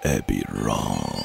ابی رام.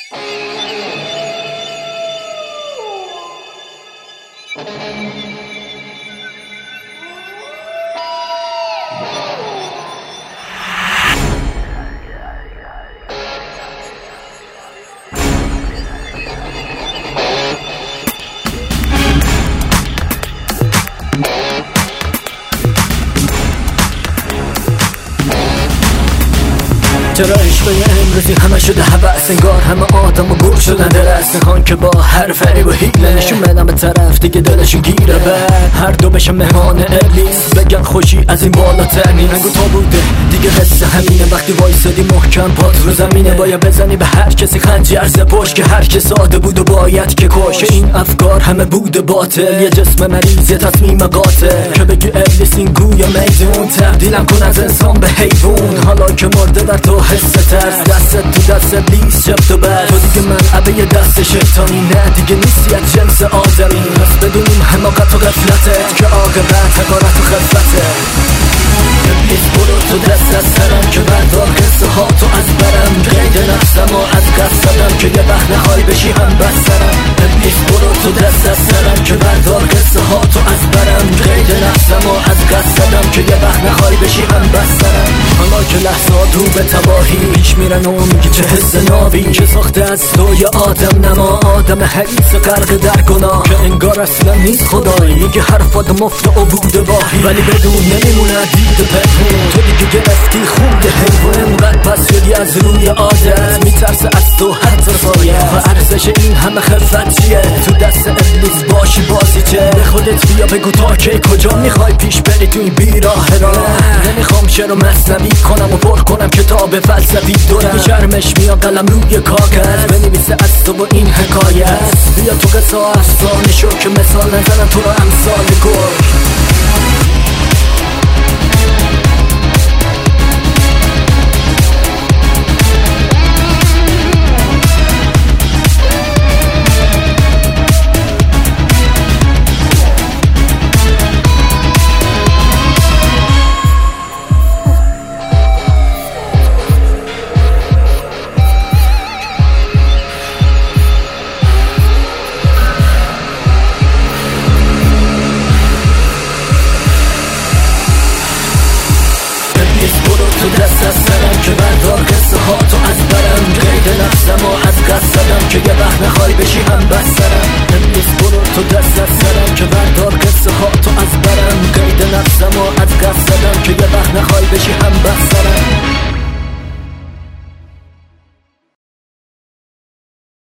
چرا عشقای امروزی همه شده هوس، انگار همه آدم و گور شدن درست، میخوان که با هر فریب و حیله نشون بدن به طرف دیگه دلشون گیره. بعد هر دو بشن مهمان ابلیس، بگن خوشی از این بالاتر نیست. نگو تا بوده دیگه قصه همینه، وقتی وایسادی محکم پات رو زمینه. باید بزنی به هر کسی خنجر ز پشت، که هر که ساده بود و باید که کش. این افکار همه بوده باطل، یه جسم مریض یه تصمیم قاتل. که بگی ابلیس این گویا میدون، تبدیلم کن از انسان به حیوان. حالا که مرده در تو حس ترس، دست تو دست ابلیس شفت و بر تو دیگه من عبه دست شیطانی. نه دیگه نیستی از جنس آدمی، پس بدونیم حماقت و غفلتت که عاقبت حقارت و خفته. ابلیس برو تو دست از سرم، که بردار قصه ها تو از برم. قید نفسم و از قصدم، که یه وقت نخوای بشی هم بسترم. ابلیس برو تو دست از سرم، که بردار قصه ها تو از برم. قید نفسم و از قصدم، که یه وقت نخوای بشی هم بسترم. حالا که لحظات رو به تباهی پیش میرن و میگی چه حس نابی، که ساخته از تو یه آدم نما، آدم حریص و غرق در گناه. که انگار اصلا نیست خدایی، میگه حرفات مفت و بوده واهی، ولی بدون نمیمونه دید پنهون. تو دیگه گرفتی خونده حیوان، انقدر پس شدی از روی عادت، میترسه از تو حتی سایه. و ارزش این همه خفت چیه؟ تو دست ابلیس باشی بازی چه؟ به خودت بیا بگو تا که کجا میخوای پیش بری تو این بیراه را. نمیخوام شعر و مصنوی کنم و پر کنم کتاب فلسفی دورم. شرمش میاد قلم روی کاغذ بنویسه از تو و این حکایت. بیا تو قصه افسانه شو، که مثال نزنم تو رو امثال گرگ. تو دست از سرم، که بردار قصه ها تو از برم. قید نفسم و از قصدم، که یه وقت نخوای بشی هم بسترم. ابلیس برو تو دست از سرم، که بردار قصه ها تو از برم. قید نفسم و